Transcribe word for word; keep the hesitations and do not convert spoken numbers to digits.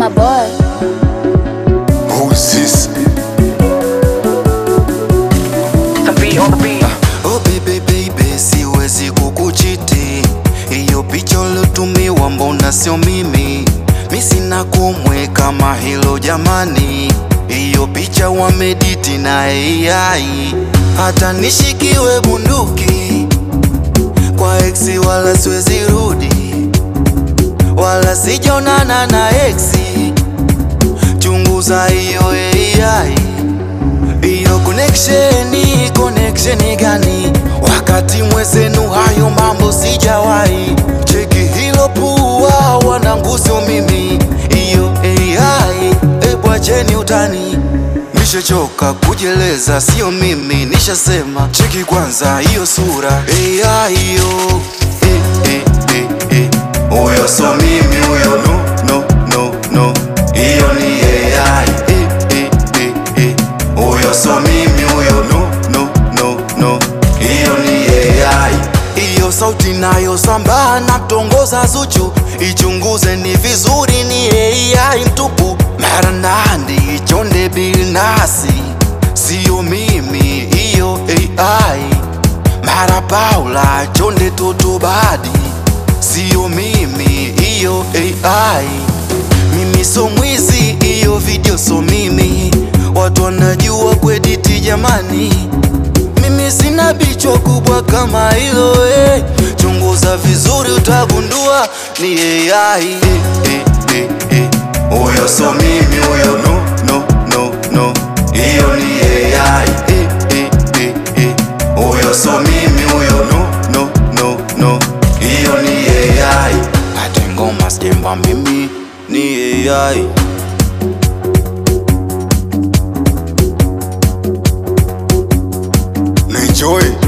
my boy. Who's this? The beat on the beat. Oh baby baby, siwezi kukuchiti. Hiyo picha ulotumiwa mbona sio mimi? Mi sina kumwe kama hilo jamani. Hiyo picha wamediti na A I. Hata nishikiwe bunduki kwa ex wala siwezi rudi, wala sijaonana na ex. Chunguza hiyo A I. Iyo connection, connection gani? Wakati mwezenu hayo mambo sijawahi. Cheki hilo pua, wanangu sio mimi. Iyo A I, ebu acheni utani. Nishachoka kujeleza, sio mimi, nishasema. Cheki kwanza hiyo sura A I yo. Eh, eh, eh, eh. Uyo so mimi, uyo no, no, no, no. Iyo ni A I. Eh, eh, eh, eh. Uyo so mimi, uyo no, no, no, no. Iyo ni A I. Iyo sauti nayo samba na tongoza Zuchu. Ichunguze ni vizuri, ni A I mtupu. Mara nandi chonde Bilnasi, sio mimi, iyo A I. Mara Paula chonde Toto Badi, sio mimi, iyo A I. Mimi so mwizi, iyo video so mimi. Watu wanajua kuediti jamani. Mimi sina bichwa kubwa kama hilo eh. Chunguza vizuri utagundua ni A I. Eh, eh, eh, eh. Uyo so mimi, uyo no, no, no, no. Iyo ni A I. Eh, eh, eh, eh. Uyo so mimi, uyo no, no, no, no. Iyo ni A I. Ate ngoma sijemba mimi ni A I. Enjoy.